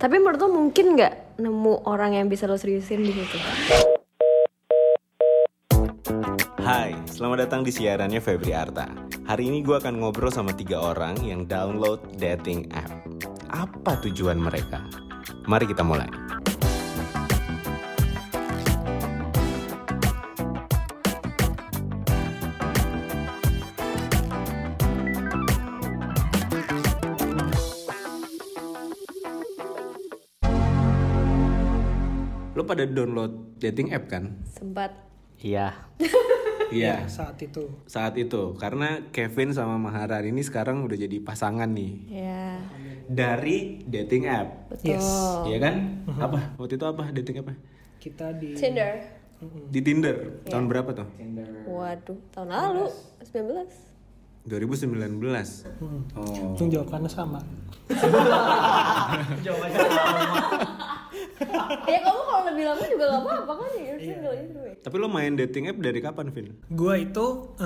Tapi menurut lo mungkin nggak nemu orang yang bisa lo seriusin di situ? Hai, selamat datang di siarannya Febri Arta. Hari ini gue akan ngobrol sama 3 orang yang download dating app. Apa tujuan mereka? Mari kita mulai. Lo pada download dating app kan? Sempat. Iya. Iya, Saat itu, karena Kevin sama Maharani ini sekarang udah jadi pasangan nih. Ya. Dari dating app. Betul. Iya kan? Apa? Waktu itu apa dating apa? kita di Tinder. Di Tinder. Tahun berapa tuh? Waduh, tahun lalu 19. 2019. Oh. Tung jawabannya sama. Ya kamu kalau lebih lama juga gak apa-apa kan ya, single itu. Tapi lo main dating app dari kapan, Vin? Gue itu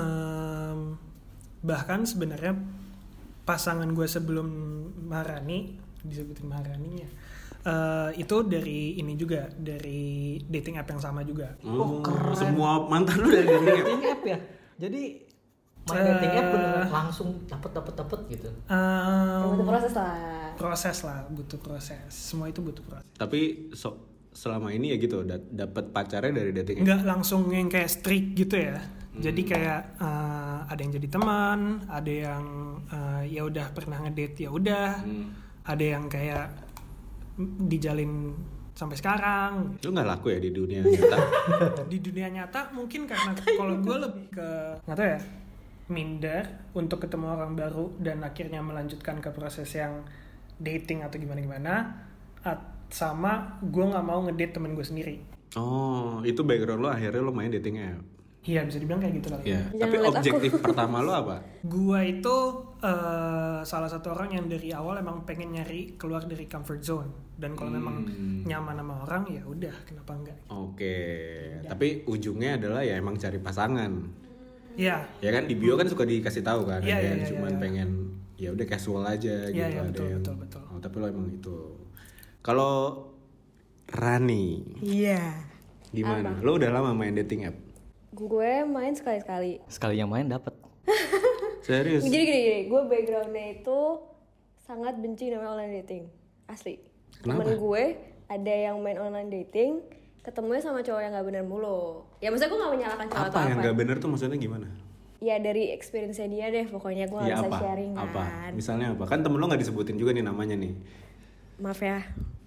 bahkan sebenarnya pasangan gue sebelum Maharani, disebutin Maharaninya, itu dari ini juga, dari dating app yang sama juga. Keren. Semua mantan lo dari dating app. Dating app ya. Jadi main dating app beneran langsung dapet gitu. Butuh proses lah. Proses lah, butuh proses. Semua itu butuh proses. Tapi selama ini ya gitu, dapat pacarnya dari dating app. Nggak langsung yang kayak strict gitu ya. Jadi kayak ada yang jadi teman, ada yang ya udah pernah ngedate ya udah, ada yang kayak dijalin sampai sekarang. Lu nggak laku ya di dunia nyata? Di dunia nyata mungkin karena kalau gue lebih ke nggak tahu ya, minder untuk ketemu orang baru dan akhirnya melanjutkan ke proses yang dating atau gimana sama gue nggak mau ngedate temen gue sendiri. Oh, itu background lo akhirnya lo main dating app. Iya, bisa dibilang kayak gitu kali. Iya. Jangan Tapi ngeliat objektif pertama lo apa? Gua itu salah satu orang yang dari awal emang pengen nyari keluar dari comfort zone, dan kalau memang nyaman sama orang ya udah, kenapa enggak? Oke. Tapi ujungnya adalah ya emang cari pasangan. Iya. Ya kan di bio kan suka dikasih tahu kan, Iya, ada iya, yang iya, cuman iya. pengen ya udah casual aja gitu, Iya, ada betul, yang betul. Oh, tapi lo emang itu. Kalau Rani Iya. gimana? Lo udah lama main dating app? Gue main sekali-sekali. Sekali yang main dapet. Serius? Jadi gini, gue backgroundnya itu sangat benci namanya online dating. Asli. Kenapa? Temen gue ada yang main online dating, ketemunya sama cowok yang gak bener mulu. Ya maksudnya gue gak menyalahkan cowok atau Apa yang apa. nggak bener tuh maksudnya gimana? Ya dari experience-nya dia deh, pokoknya gue gak Ya bisa apa? sharing kan. Apa? Misalnya apa? Kan temen lo nggak disebutin juga nih namanya nih. Maaf ya.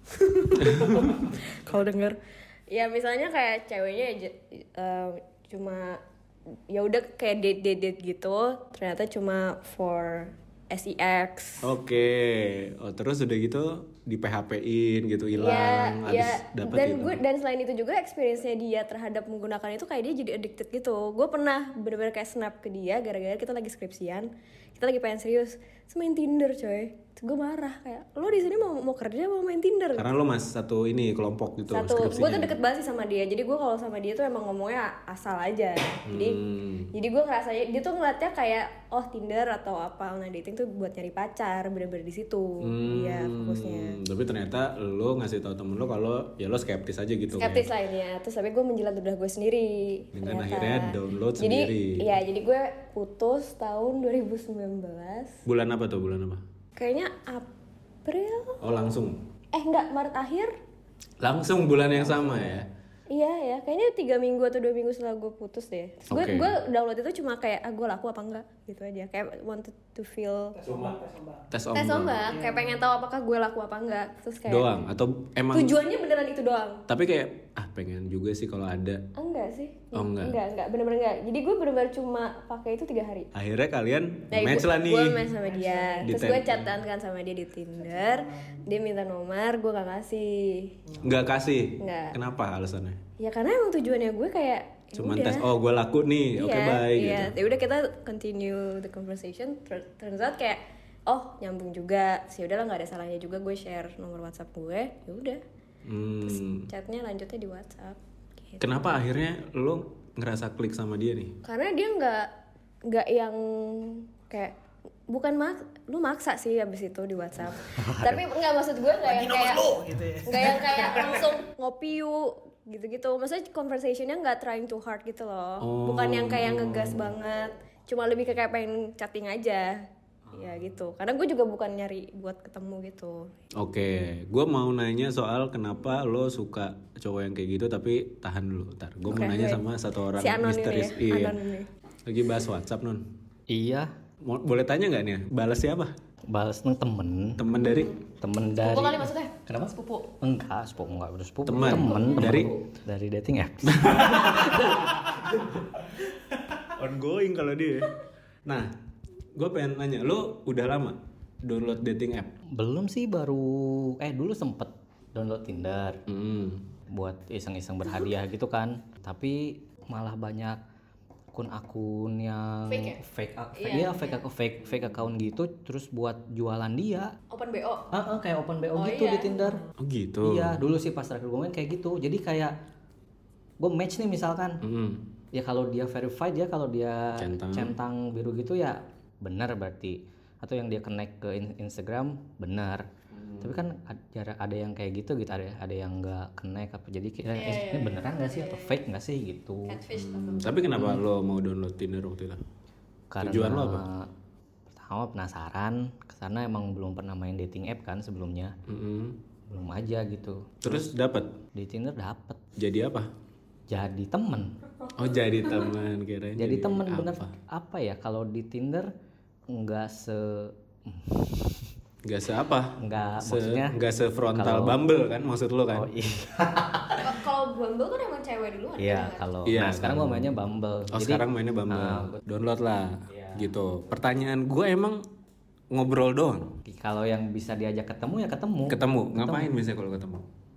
Kalau denger. Ya misalnya kayak ceweknya cuma ya udah kayak date gitu, ternyata cuma for sex. Oke. Oh, terus udah gitu di PHP-in gitu, hilang, habis dapet dan gitu. dan selain itu juga experience-nya dia terhadap menggunakan itu kayak dia jadi addicted gitu. Gue pernah bener-bener kayak snap ke dia gara-gara kita lagi skripsian, kita lagi pengen serius, terus main Tinder coy. Gue marah kayak, lo di sini mau kerja mau main Tinder? Karena lo masih satu ini kelompok gitu Satu, gue skripsinya. tuh deket banget sih sama dia. Jadi gue kalau sama dia tuh emang ngomongnya asal aja. Jadi gue ngerasanya dia tuh ngeliatnya kayak oh Tinder atau apa online dating tuh buat nyari pacar, bener-bener di situ dia fokusnya. Tapi ternyata lo ngasih tahu temen lo kalau ya lo skeptis aja gitu. Skeptis kayak. lainnya. Terus tapi gue menjilat udah gue sendiri. Dengan ternyata. akhirnya download sendiri. Iya, jadi gue putus tahun 2019. Bulan apa tuh? Bulan apa? Kayaknya April. Oh langsung. Enggak, Maret akhir. Langsung bulan yang sama ya. Iya ya, kayaknya 3 minggu atau 2 minggu setelah gue putus deh. Terus Oke. gue download itu cuma kayak gue laku apa enggak gitu aja. Kayak wanted to feel Tes tes ombak. ombak, kayak pengen tahu apakah gue laku apa enggak. Terus kayak Doang atau emang tujuannya beneran itu doang. tapi kayak pengen juga sih kalau ada. Enggak sih. Oh, enggak. Enggak, bener-bener enggak. Jadi gue bener-bener cuma pakai itu 3 hari. Akhirnya kalian match lah nih. Gue match sama dia. Di Terus gue tem- chatan kan sama dia di Tinder. Dia minta nomor, gue gak kasih. Nggak kasih. Nggak. Kenapa alasannya? Ya karena emang tujuannya gue kayak ya Cuman udah. tes gue laku nih. Oke, bye iya. gitu. Ya udah kita continue the conversation. Turns out kayak oh nyambung juga. Sih udahlah nggak ada salahnya juga gue share nomor WhatsApp gue. Ya udah. Chatnya lanjutnya di WhatsApp. Gitu. Kenapa akhirnya lo ngerasa klik sama dia nih? Karena dia nggak yang kayak lu maksa sih abis itu di WhatsApp. Tapi nggak, maksud gue nggak yang kayak gitu ya. nggak yang kayak langsung ngopi yuk gitu-gitu. Maksudnya conversationnya nggak trying too hard gitu loh. Bukan yang kayak ngegas banget. Cuma lebih ke kayak pengen chatting aja. Ya gitu. Karena gue juga bukan nyari buat ketemu gitu. Oke, gue mau nanya soal kenapa lo suka cowok yang kayak gitu, tapi tahan dulu, ntar. Gue mau nanya sama satu orang si Anon misteris. ini ya? Iya. Anon ini. Lagi bahas WhatsApp non. Iya, Boleh tanya nggak nih? Balas siapa? balas nang temen Temen dari? Sepupu kali maksudnya? Kenapa sepupu? Enggak, sepupu enggak udah sepupu. Teman. Dari dating apps. Ongoing kalau dia. Nah, gue pengen nanya, lo udah lama download dating app? Belum sih, baru dulu sempet download Tinder buat iseng-iseng berhadiah gitu kan. Tapi malah banyak akun-akun yang fake account gitu, terus buat jualan dia. Open BO. Kayak open BO gitu di Tinder. Oh gitu. Iya, dulu sih pas terakhir gue main kayak gitu. Jadi kayak gue match nih misalkan. Ya kalau dia verified ya, kalau dia centang biru gitu ya benar berarti. Atau yang dia connect ke Instagram benar. Tapi kan ada yang kayak gitu ada yang nggak connect apa, jadi kayak ini beneran nggak sih atau fake nggak sih gitu. Catfish. Tapi kenapa lo mau download Tinder waktu itu? Karena Tujuan lo apa? Pertama penasaran, karena emang belum pernah main dating app kan sebelumnya. Belum aja gitu. Terus dapat? Di Tinder dapet. Jadi apa? Jadi temen. Oh jadi teman, kirain. Jadi temen bener. Apa ya, kalau di Tinder nggak apa? Maksudnya nggak sefrontal Bumble kan maksud lo kan? Oh iya. Kalau Bumble kan emang cewek duluan. Iya, kalau sekarang gua mainnya Bumble. Oh sekarang mainnya Bumble. Download lah. Gitu. Pertanyaan gue emang ngobrol doang. Kalau yang bisa diajak ketemu ya ketemu. Ngapain biasanya kalau ketemu?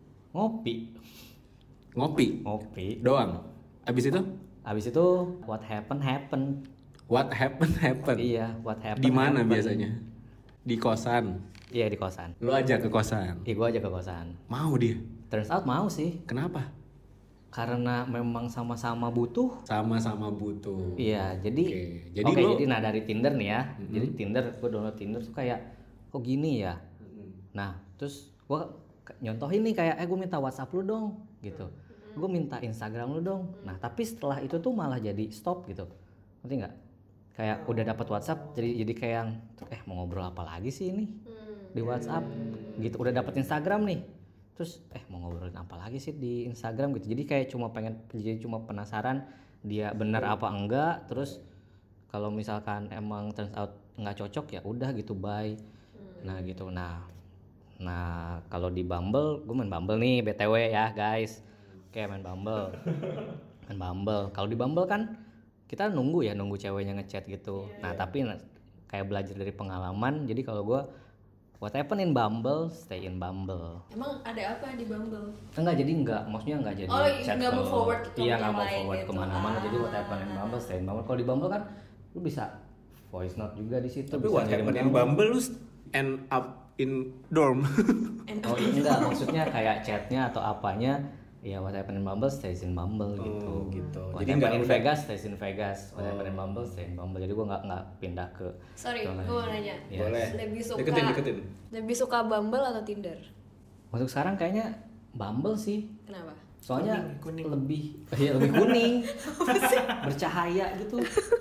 Ngopi. Doang. Abis itu what happened. What happened. Iya, what happened. Di mana biasanya? Di kosan. Iya, di kosan. Lo ajak ke kosan. Iya, gua ajak ke kosan. Mau dia? Turns out mau sih. Kenapa? Karena memang sama-sama butuh. Sama-sama butuh. Iya, jadi jadi dari Tinder nih ya. Jadi gua download Tinder tuh kayak kok gini ya. Nah, terus gua nyontohin nih kayak gua minta WhatsApp lu dong gitu. Gua minta Instagram lu dong. Nah, tapi setelah itu tuh malah jadi stop gitu. Ngerti nggak? Kayak udah dapat WhatsApp jadi kayak yang mau ngobrol apa lagi sih ini di WhatsApp gitu. Udah dapat Instagram nih, terus mau ngobrolin apa lagi sih di Instagram gitu. Jadi kayak cuma penasaran dia benar apa enggak. Terus kalau misalkan emang turns out nggak cocok ya udah gitu, bye. Nah gitu. Nah kalau di Bumble, gue main Bumble nih BTW ya guys. Kayak main Bumble. Kalau di Bumble kan kita nunggu ceweknya ngechat gitu. Nah tapi kayak belajar dari pengalaman, jadi kalau gue what happen in Bumble, stay in Bumble. Emang ada apa di Bumble? Maksudnya enggak jadi chat. Nggak move forward gitu. Iya, nggak move forward kemana-mana. Jadi what happen in Bumble, stay in Bumble. Kalau di Bumble kan lu bisa voice note juga di situ. Tapi what happen in Bumble lu end up in dorm. Oh enggak, maksudnya kayak chatnya atau apanya. Iya, what happened in Bumble stays in Bumble gitu. What Jadi happened in Vegas stays in Vegas. What happened in Bumble stays in Bumble. Jadi gue nggak pindah ke. Sorry, gue mau nanya. Boleh. Lebih suka Deketin. Lebih suka Bumble atau Tinder? Untuk sekarang kayaknya Bumble sih. Kenapa? Soalnya Kuning. lebih kuning. Bercahaya gitu.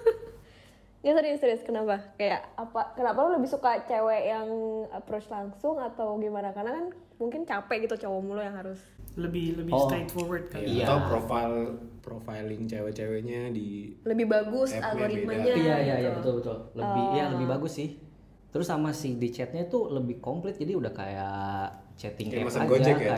Ya serius, kenapa? Kayak apa? Kenapa lo lebih suka cewek yang approach langsung atau gimana? Karena kan mungkin capek gitu cowok mulu yang harus lebih straightforward kan. Iya. Atau profiling cewek-ceweknya di lebih bagus app-nya algoritmanya. beda. Iya betul. Lebih bagus sih. Terus sama si di chatnya tuh lebih komplit, jadi udah kayak chatting Kayak app mesen aja, Gojek ya?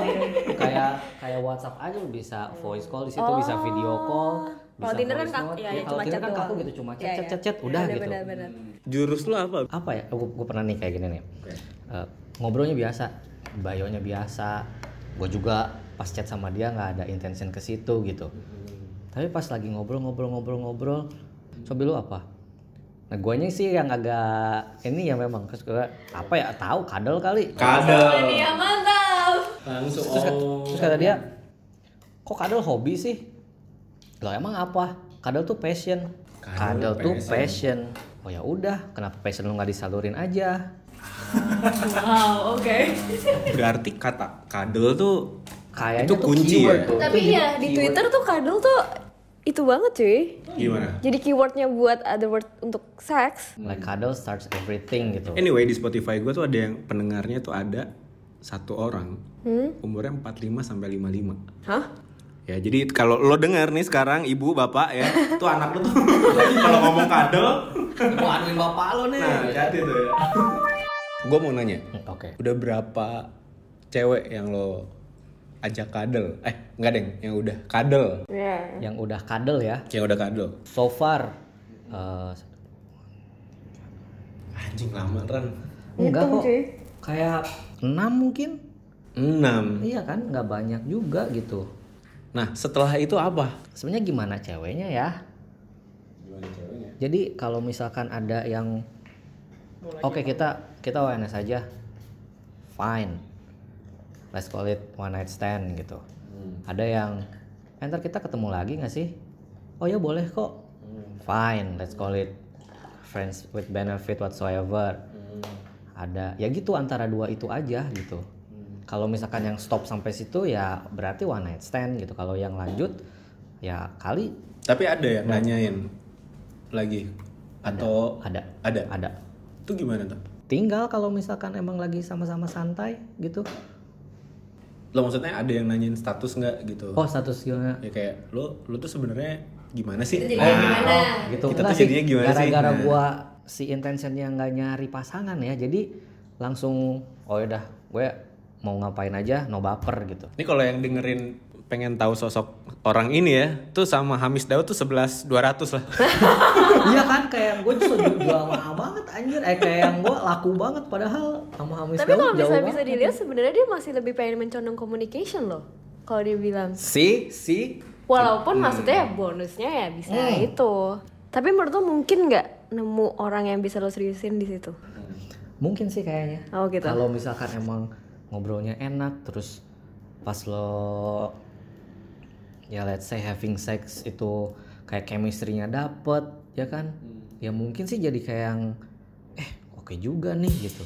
kayak WhatsApp aja lu bisa voice call di situ, bisa video call. Kalau Tinder kan voice note. ya Kalau cuma Tinder chat kan doang. kaku gitu, cuma Iya, chat udah gitu. Benar. Jurus lo apa? Apa ya? Gue pernah nih kayak gini nih. Ngobrolnya biasa, bio-nya biasa. Gue juga pas chat sama dia nggak ada intention ke situ gitu. Tapi pas lagi ngobrol, sobi lu apa? Nah guanya sih yang agak ini ya memang terus gue apa ya tahu kadal kali. Kadal. Iya mantap. Langsung. Terus kata dia, kok kadal hobi sih? Loh emang apa? Kadal tuh passion. Kadal tuh passion. oh ya udah, kenapa passion lu nggak disalurin aja? Wow, oke. Berarti kata kadel tuh Kayaknya itu tuh kunci keyword ya? tuh. Tapi Itu ya jadi di keyword. Twitter tuh kadel tuh itu banget cuy. Gimana? Jadi keywordnya buat other word untuk seks. Like cuddle starts everything gitu. Anyway, di Spotify gue tuh ada yang pendengarnya tuh ada satu orang umurnya 45 sampai 55. Hah? Ya, jadi kalau lo denger nih sekarang ibu, bapak ya, tuh anak lo tuh kalau ngomong kadel, Mau aduin bapak lo nih. nah hati tuh ya. Gue mau nanya, Oke. udah berapa cewek yang lo ajak kadel? Enggak deng, yang udah kadel. Iya. Yang udah cuddle ya. Yang udah kadel. So far Anjing lama Ran. enggak Hitung, kok. cuy. Kayak 6 mungkin. 6. Iya kan, nggak banyak juga gitu. Nah, setelah itu apa? Sebenarnya gimana ceweknya ya? Jadi kalau misalkan ada yang oke, kita ONS aja, fine, let's call it one night stand gitu. Ada yang ntar kita ketemu lagi nggak sih? Oh ya boleh kok, fine, let's call it friends with benefit whatsoever. Ada ya gitu, antara dua itu aja gitu. Kalau misalkan yang stop sampai situ ya berarti one night stand gitu. Kalau yang lanjut ya kali. Tapi ada yang nanyain lagi atau Ada. Itu gimana tuh? Tinggal kalau misalkan emang lagi sama-sama santai gitu. Lo maksudnya ada yang nanyain status nggak gitu? Oh, status gimana? Ya kayak lo tuh sebenarnya gimana sih? Itu jadi gimana? Gitu. Kita Enggak tuh jadinya gimana sih? Gara-gara Nah. gua si intentionnya nggak nyari pasangan ya, jadi langsung oh yaudah gue mau ngapain aja, no baper gitu. Ini kalau yang dengerin pengen tahu sosok orang ini ya, tuh sama Hamis Daud tuh 11.200 lah. Iya kan, kayak gue tuh jual mahal banget anjir, kayak yang gue laku banget padahal sama Hamis Tapi Daud kalau jauh bisa banget. dilihat sebenarnya dia masih lebih pengen mencondong communication loh. Kalau dia bilang. Si Walaupun maksudnya ya bonusnya ya bisa itu. Tapi menurut lo mungkin nggak nemu orang yang bisa lo seriusin di situ? Mungkin sih kayaknya. Oh gitu. Kalau misalkan emang ngobrolnya enak, terus pas lo ya let's say having sex itu kayak chemistry-nya dapet ya kan, ya mungkin sih jadi kayak yang oke juga nih gitu.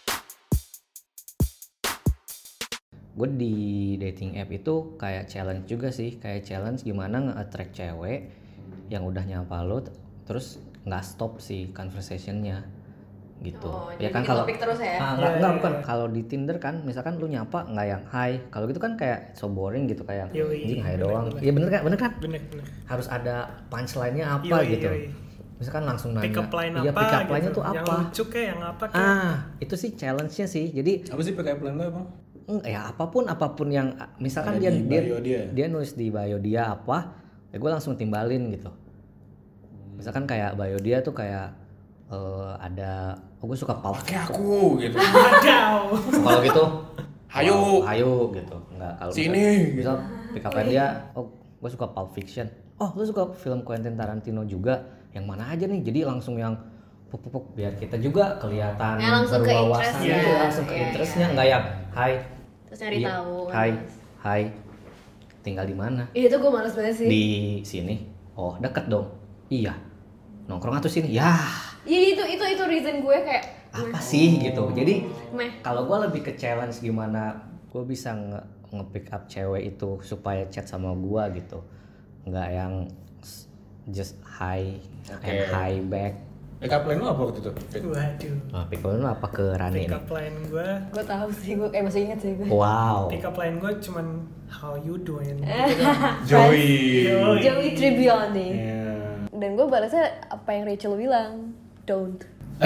Gue di dating app itu kayak challenge juga sih, kayak challenge gimana nge-attract cewek yang udah nyapa lo terus nggak stop sih conversationnya gitu. Oh, Ya jadi kan bikin kalau topik terus ya? enggak bukan. Kalau di Tinder kan misalkan lu nyapa nggak yang hi, kalau gitu kan kayak so boring gitu, kayak Yoi, anjing hi bener, doang. bener. Iya bener kan? Bener. Harus ada punchline-nya apa Yoi, gitu. yoi. Misalkan langsung nanya. Pick up line Iya, apa pick up line-nya gitu. tuh Yang apa? lucu kayak yang apa kayak. Itu sih challenge-nya sih. Jadi apa sih PKP plan lo emang? ya apapun yang misalkan Ada dia di bio dia. nulis di bio dia apa, ya gue langsung timbalin gitu. Misalkan kayak bio dia tuh kayak ada gue suka pulp. Kayak aku gitu. Wadaw. Kalau gitu Hayu. hayu gitu. Enggak kalau Sini. misal pick up line dia, gue suka Pulp Fiction. Oh, lu suka film Quentin Tarantino juga? Yang mana aja nih? Jadi langsung yang puk biar kita juga kelihatan Ya, langsung ke berwawasan interest-nya. gitu, langsung ke Iya, interestnya, iya. enggak yang hai. Terus nyari Iya, tahu. Hai. Tinggal di mana? Itu gue males banget sih. Di sini. Oh, deket dong. Iya. Nongkrong atau sini? Ya, Iya itu reason gue kayak apa sih gitu. Jadi meh. kalau gue lebih ke challenge gimana gue bisa nge-pick up cewek itu supaya chat sama gue gitu, nggak yang just hi and hi back. PKP plan lo apa waktu itu? Waduh. Nah, pick up lu apa ke Rani Pick ini? up line gue. Gue tahu sih, gue masih inget sih gue. Wow. Pick up line gue cuman how you doing. Joey. Joey Tribbiani. Iya. Dan gue balasnya apa yang Rachel bilang, don't.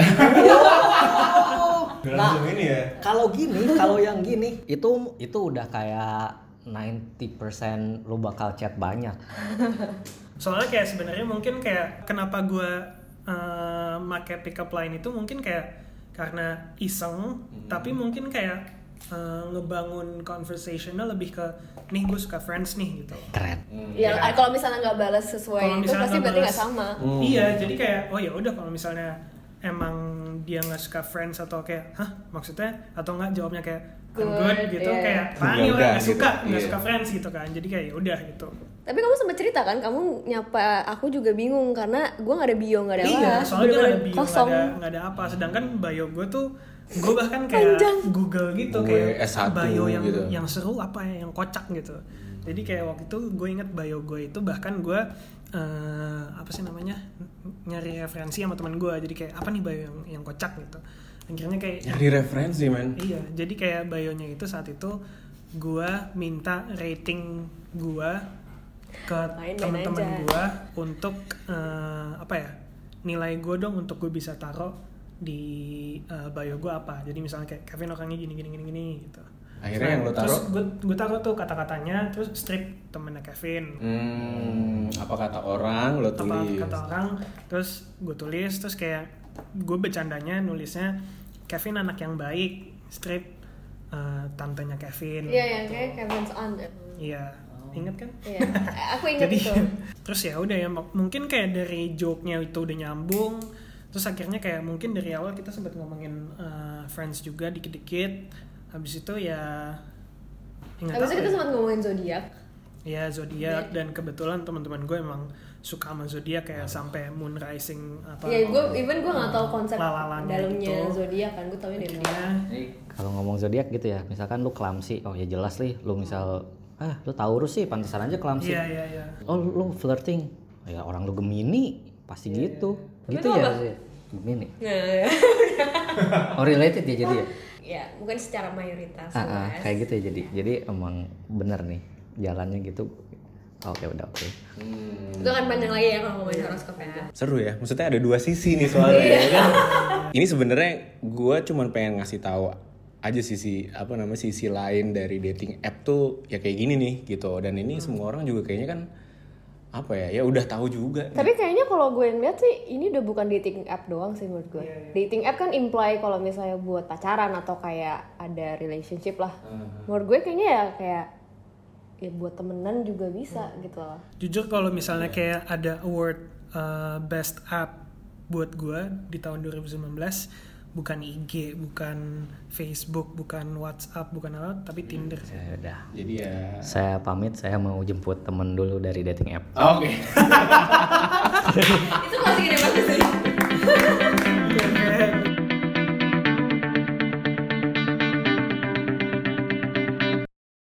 Langsung ini ya. Kalau yang gini itu udah kayak 90% lu bakal chat banyak. Soalnya kayak sebenarnya mungkin kayak kenapa gue make pick up line itu mungkin kayak karena iseng, tapi mungkin kayak ngebangun conversationnya lebih ke nih gue suka friends nih gitu. Keren. Ya kalau misalnya nggak balas sesuai Kalau itu misalnya pasti nggak berarti nggak balas- sama. Iya, jadi kayak oh ya udah kalau misalnya emang dia nggak suka friends atau kayak hah maksudnya atau nggak jawabnya kayak good gitu, iya. kayak apaan nih Ya orang udah, nggak suka gitu. nggak Iya. suka Friends gitu kan, jadi kayak ya udah gitu. Tapi kamu sempat cerita kan, kamu nyapa aku juga bingung karena gue nggak ada bio, nggak ada Iya, apa, soalnya nggak ada bio, kosong. nggak ada apa. Sedangkan bio gue tuh, gue bahkan kayak Google gitu, Gue kayak S1 bio gitu. yang seru apa ya, yang kocak gitu. Jadi kayak waktu itu gue inget bio gue itu bahkan gue apa sih namanya, nyari referensi sama teman gue. Jadi kayak apa nih bio yang kocak gitu. Akhirnya kayak Nyari referensi men. iya, jadi kayak bio-nya itu saat itu gue minta rating gue ke Main-main teman-teman aja. gue untuk apa ya, nilai gue dong untuk gue bisa taruh di bio gue apa. Jadi misalnya kayak Kevin orangnya gini gitu. Akhirnya yang lo taruh? Terus gue taruh tuh kata-katanya, terus strip temennya Kevin. Apa kata orang lo Apa tulis? kata orang, terus gue tulis, terus kayak gue bercandanya nulisnya Kevin anak yang baik, strip tantenya Kevin. Iya, yang kayak Kevin's Aunt. Iya, inget kan? Iya, aku ingat Jadi itu. terus ya udah ya, mungkin kayak dari joke-nya itu udah nyambung. Terus akhirnya kayak mungkin dari awal kita sempat ngomongin Friends juga dikit-dikit. Habis itu ya nggak Habis tahu itu kita ya. sempat ngomongin zodiak. Ya zodiak, dan kebetulan teman-teman gue emang suka sama zodiak kayak sampai moon rising apa. Iya, gue nggak tahu konsep Lalalanya dalamnya gitu. zodiak kan, gue taunya dari Intinya, Kalau ngomong zodiak gitu ya, misalkan lu clumsy, oh ya jelas nih, lu misal lu Taurus sih, pantesan aja clumsy. iya. Oh lu flirting, ya orang lu Gemini, pasti gitu. Tapi Gitu itu ya apa? sih. Gemini. Nah, Oh related ya jadi ya. ya bukan secara mayoritas. Kayak gitu ya jadi emang bener nih jalannya gitu. Oke udah oke. Itu kan panjang lagi ya kalau ngomongin horoskop ya. Seru ya, maksudnya ada dua sisi nih soalnya ya kan. Ini sebenarnya gue cuman pengen ngasih tahu aja sisi sisi lain dari dating app tuh ya kayak gini nih gitu. Dan ini semua orang juga kayaknya kan ya udah tahu juga. Tapi kayaknya kalau gue ngeliat sih ini udah bukan dating app doang sih menurut gue. Dating app kan imply kalau misalnya buat pacaran atau kayak ada relationship lah. Menurut gue kayaknya ya kayak ya buat temenan juga bisa gitu loh. jujur kalau misalnya kayak ada award best app buat gue di tahun 2019, bukan IG, bukan Facebook, bukan WhatsApp, bukan apa, tapi Tinder. Ya udah. Jadi ya. Saya pamit, saya mau jemput temen dulu dari dating app. Oke. Itu masih gede banget